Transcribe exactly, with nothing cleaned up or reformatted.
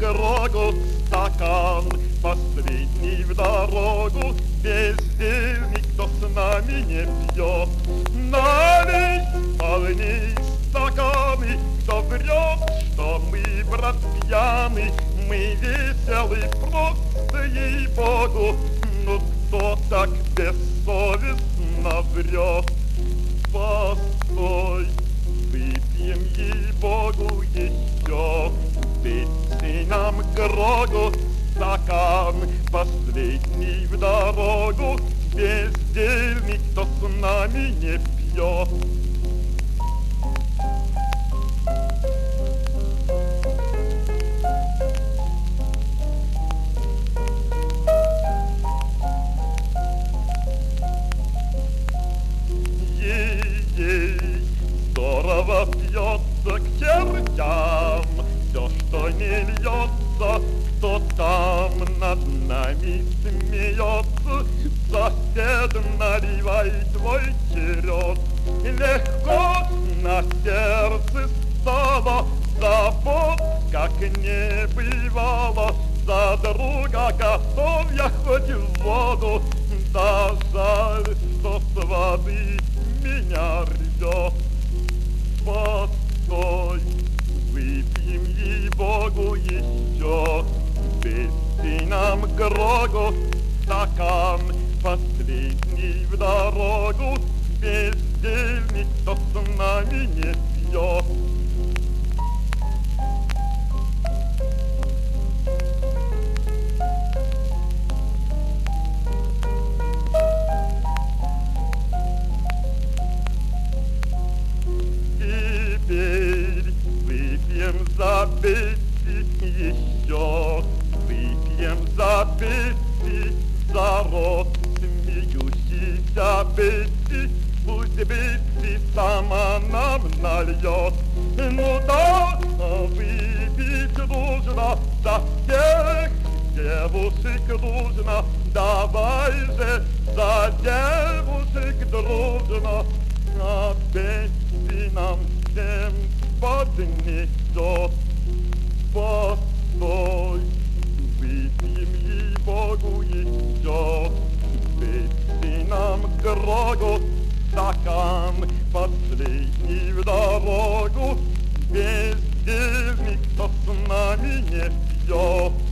кругу, стакан последний в дорогу. Бездельник, кто с нами не пьет, налей полней стаканы. Кто врет, что мы, брат, пьяны, мы веселы просто, ей-богу. Ну кто так бессовестно врет? Постой, выпьем, ей-богу, еще. Дайте нам Грогу, стакан последний в дорогу. Бездельник, кто с нами не пьет. Ей-ей, здорово пьется к чертям все, что не льется. Кто там над нами смеется? Сосед, наливай твой черед. Легко на сердце стало, забот как не бывало. За друга готов я хоть в воду, да жаль, что с воды меня рвет. Постой, выпьем, ей-богу, еще. Дайте нам Грогу, стакан последний в дорогу. Бездельник, кто с нами не пьет. Теперь выпьем за Бетти еще. Выпьем за Бетти, за рот смеющийся Бетти. Пусть Бетти сама нам нальет. Ну да, выпить нужно за всех девушек дружно. Давай же за девушек дружно. А Бетти нам всем поднесет. Постой, выпьем, ей-богу, еще. Дайте нам Грогу, стакан последний в дорогу. Бездельник, кто с нами не пьет.